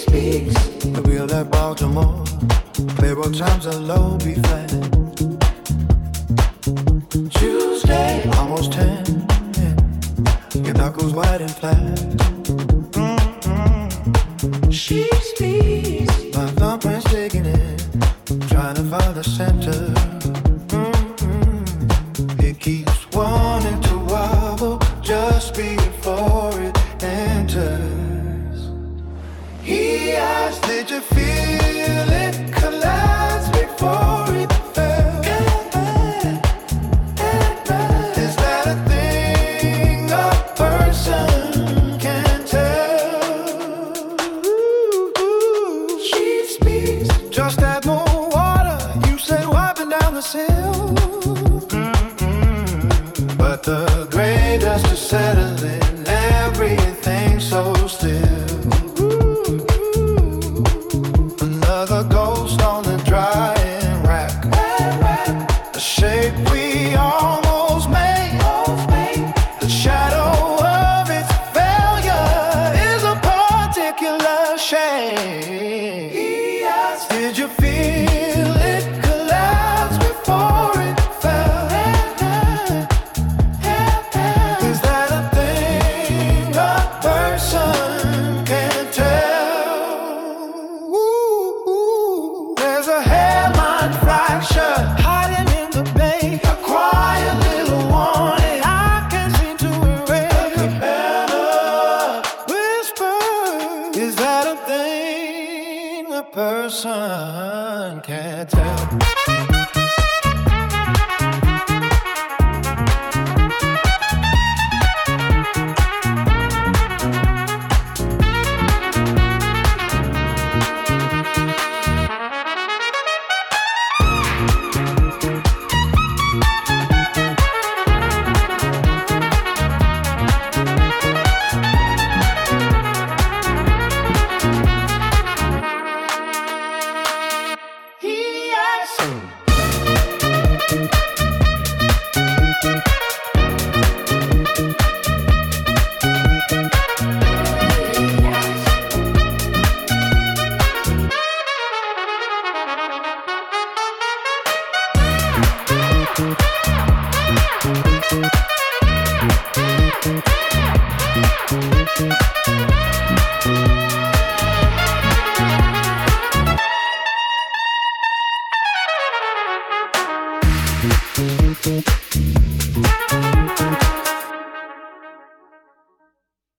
The wheel at Baltimore, payroll times are low, be flat. Tuesday, almost 10, yeah. Your knuckles white and flat. She speaks, my thumbprint's digging in, trying to find the center. It keeps wanting to wobble just before it enters. He asked, did you feel it collapse before it fell? Is that a thing a person can tell? She speaks, just add more water, you say wiping down the sill. But the gray dust is settling, everything so still. Another ghost on the drying rack. The shape we almost made. The shadow of its failure is a particular shame. He asked, did you feel it collapse before it fell? Is that a thing a person can tell? There's a hairline fracture hiding in the bay. A quiet little warning I can't seem to erase. A cabana whisper. Is that a thing a person can tell? He asked,